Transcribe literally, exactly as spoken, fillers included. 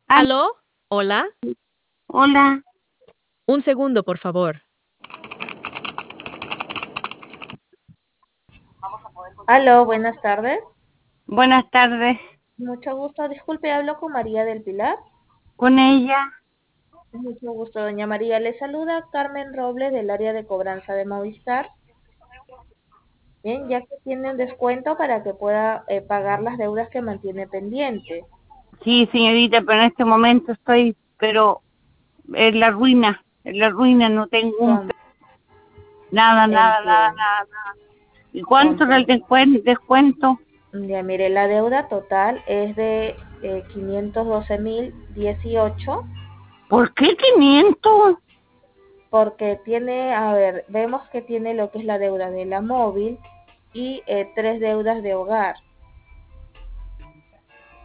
Al ¿Aló? ¿Hola? Hola. Un segundo, por favor. Aló, buenas tardes. Buenas tardes. Mucho gusto. Disculpe, hablo con María del Pilar. Con ella. Mucho gusto, doña María. Le saluda Carmen Robles del área de cobranza de Movistar. Bien, ya que tiene un descuento para que pueda eh, pagar las deudas que mantiene pendiente. Sí, señorita, pero en este momento estoy, pero en la ruina, en la ruina, no tengo un pe- Com- nada, nada, nada, Entiendo, nada, nada. ¿Y cuánto era el comprendo. descuen- descuento? Ya mire, la deuda total es de eh, quinientos doce mil dieciocho ¿Por qué quinientos? porque tiene, a ver, vemos que tiene lo que es la deuda de la móvil y eh, tres deudas de hogar.